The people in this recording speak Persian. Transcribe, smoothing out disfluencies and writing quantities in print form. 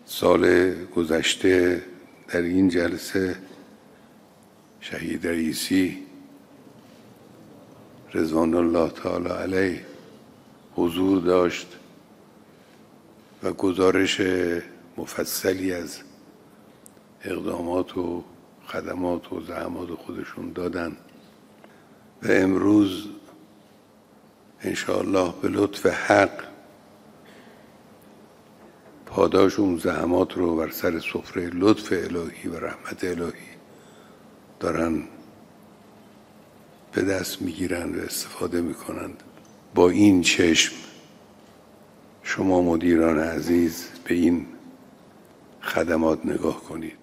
سال گذشته در این جلسه شهید رئیسی رضوان الله تعالی علیه حضور داشت و گزارش مفصلی از اقدامات و خدمات و زحمات خودشون دادن و امروز انشاءالله به لطف حق پاداش اون زحمات رو بر سر سفره لطف الهی و رحمت الهی دارن به دست میگیرن و استفاده میکنند. با این چشم شما مدیران عزیز به این خدمات نگاه کنید.